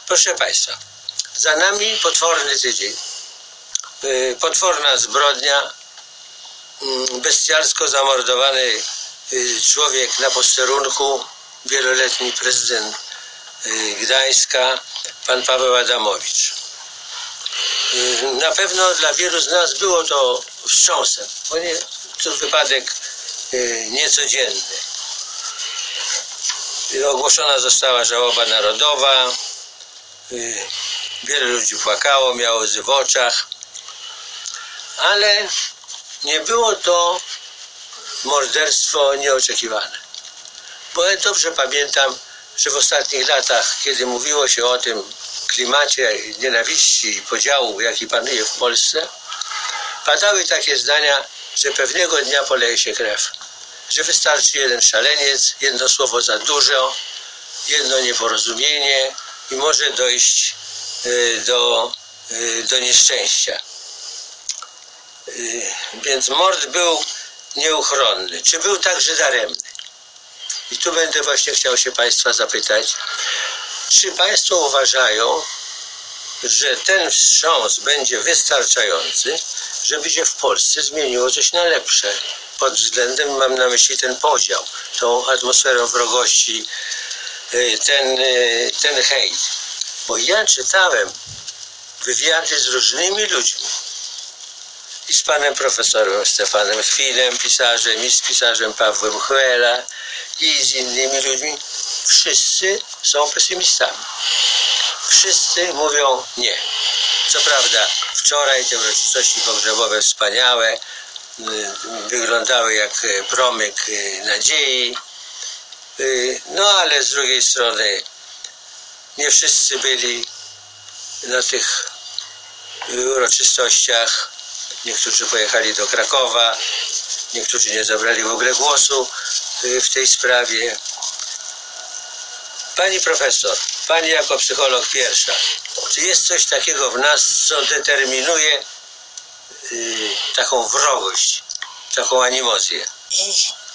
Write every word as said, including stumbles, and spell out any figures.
Proszę Państwa, za nami potworny tydzień. Potworna zbrodnia, bestialsko zamordowany człowiek na posterunku, wieloletni prezydent Gdańska, pan Paweł Adamowicz. Na pewno dla wielu z nas było to wstrząsem, bo nie, to wypadek niecodzienny. Ogłoszona została żałoba narodowa, wiele ludzi płakało, miało łzy w oczach, ale nie było to morderstwo nieoczekiwane. Bo ja dobrze pamiętam, że w ostatnich latach, kiedy mówiło się o tym klimacie nienawiści i podziału, jaki panuje w Polsce, padały takie zdania, że pewnego dnia poleje się krew, że wystarczy jeden szaleniec, jedno słowo za dużo, jedno nieporozumienie i może dojść do, do nieszczęścia. Więc mord był nieuchronny. Czy był także daremny? I tu będę właśnie chciał się Państwa zapytać, czy Państwo uważają, że ten wstrząs będzie wystarczający, żeby się w Polsce zmieniło coś na lepsze? Pod względem, mam na myśli ten podział, tą atmosferę wrogości, ten, ten hejt. Bo ja czytałem wywiady z różnymi ludźmi. I z panem profesorem Stefanem Chwilem, pisarzem, i z pisarzem Pawłem Chwela, i z innymi ludźmi. Wszyscy są pesymistami. Wszyscy mówią nie. Co prawda wczoraj te uroczystości pogrzebowe wspaniałe, wyglądały jak promyk nadziei, no ale z drugiej strony nie wszyscy byli na tych uroczystościach. Niektórzy pojechali do Krakowa, niektórzy nie zabrali w ogóle głosu w tej sprawie. Pani profesor, pani jako psycholog pierwsza, czy jest coś takiego w nas, co determinuje y, taką wrogość, taką animozję?